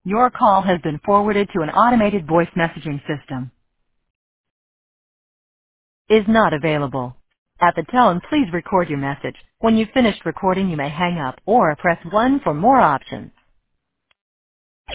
Your call has been forwarded to an automated voice messaging system. Is not available. At the tone, please record your message. When you've finished recording, you may hang up or press 1 for more options.